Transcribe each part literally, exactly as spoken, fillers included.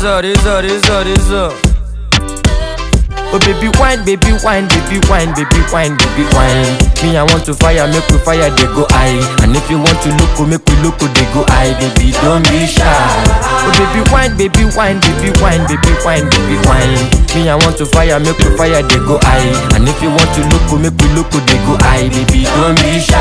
Razor, razor, razor, razor. Oh baby wine, baby wine, baby wine, baby wine, baby wine. Me I want to fire, make we fire, they go high. And if you want to look, make we look, they go high. Baby don't be shy. Oh baby wine, baby wine, baby wine, baby wine, baby wine. Me I want to fire, make we fire, they go high. And if you want to look, make we look, they go high. Baby don't be shy.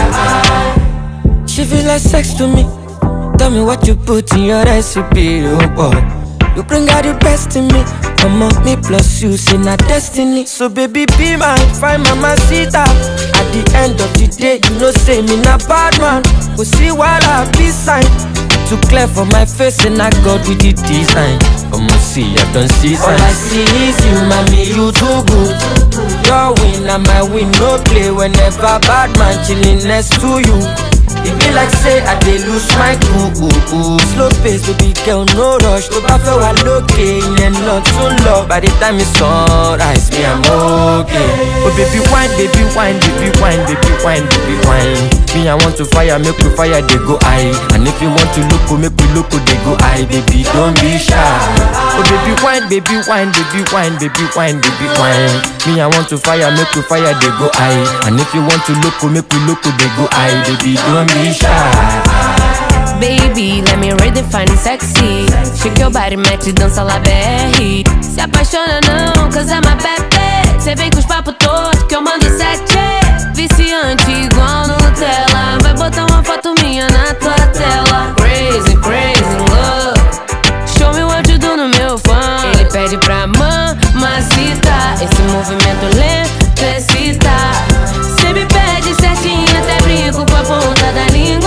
She feel like sex to me. Tell me what you put in your recipe, oh boy. You bring out the best in me. Come on, me plus you, see not destiny. So baby, be mine, find mama sita. At the end of the day, you know say me not bad man. Go see while I be sign. Too clear for my face and I got with the design. Come on, see, I don't see sign. All I see is you, mommy, you too good. Your win and my win, no play. Whenever bad man chilling next to you, it be like say I dey lose my cool. Slow pace, baby girl, no rush. To baffle while okay, and not too low. By the time it's sunrise, me I'm okay. Oh baby wine, baby wine, baby wine, baby wine, baby wine. Me I want to fire, make we fire, they go high. And if you want to look, make we look, they go high. Baby don't be shy. Oh baby wine, baby wine, baby wine, baby wine, baby wine. Me I want to fire, make we fire, they go high. And if you want to look, make we look, they go high. Baby don't be shy. Baby, let me redefine sexy. Shake your body, mete dança lá B R. Se apaixona não, cause I'm a bebê. Cê vem com os papos tortos que eu mando sete. Viciante igual Nutella. Vai botar uma foto minha na tua tela. Crazy, crazy love. Show me what you do no meu fã. Ele pede pra mamacita. Esse movimento lento excita. Cê me pede certinho, até brinco com a ponta da língua.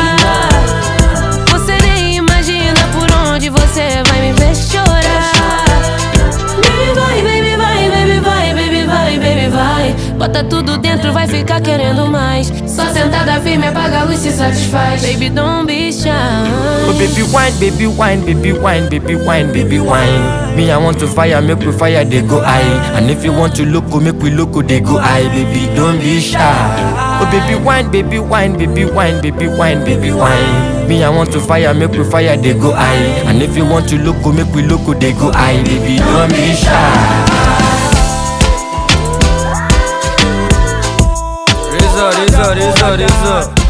Você nem imagina por onde você vai me ver chorar. Baby vai, baby vai, baby vai, baby vai, baby vai. Bota tudo dentro, vai ficar querendo mais. Só sentada firme, apaga a luz, se satisfaz. Baby don't be shy. Oh baby wine, baby wine, baby wine, baby wine, baby wine. Me I want to fire, make we fire, they go high. And if you want to look, make we look, they go high. Baby don't be shy. Oh baby wine, baby wine, baby wine, baby wine, baby wine. Me I want to fire, make we fire, they go high. And if you want to look, make we look, they go high. Baby don't be shy. Razor, razor, razor, razor.